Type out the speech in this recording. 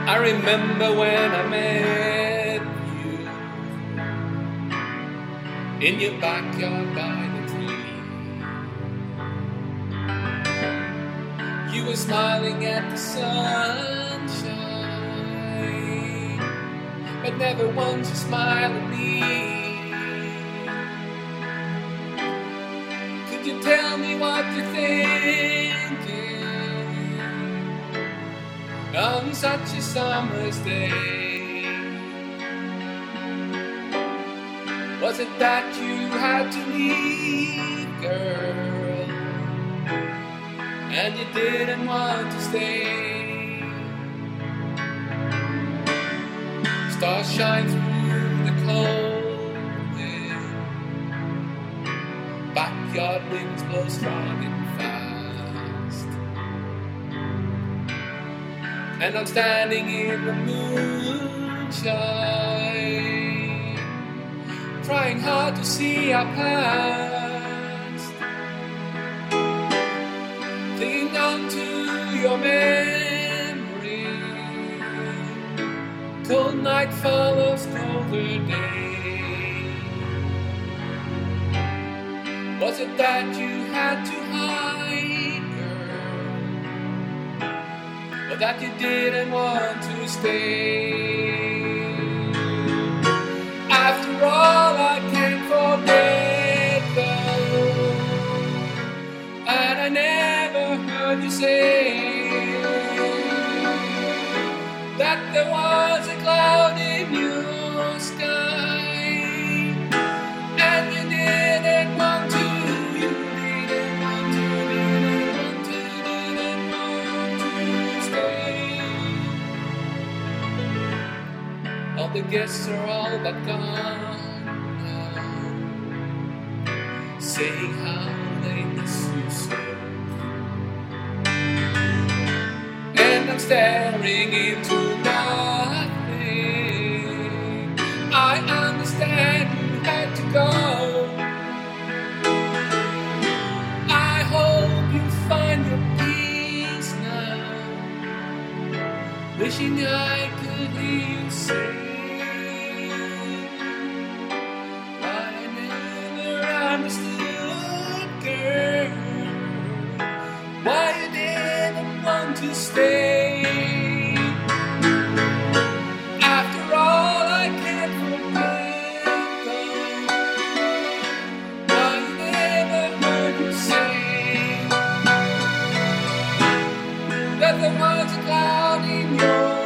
I remember when I met you in your backyard by the tree. You were smiling at the sunshine, but never once you smiled at me. Could you tell me what you're thinking on such a summer's day? Was it that you had to leave, girl, and you didn't want to stay? Stars shine through the cold wind, backyard winds blow strong and fast, and I'm standing in the moonshine, trying hard to see our past, clinging on to your memory. Cold night follows colder day. Was it that you had to hide, girl, or that you didn't want to stay? After all, I can't forget though, and I never heard you say that there was a cloud in your sky, and you didn't want to, didn't want to stay. All the guests are all but gone now, saying how they miss you so. And I'm staring into nothing. I understand you had to go. I hope you find your peace now, wishing I could hear you say, I never understood, girl, why you didn't want to stay. After all, I can't forget though, why you never heard you say that there was a cloud in your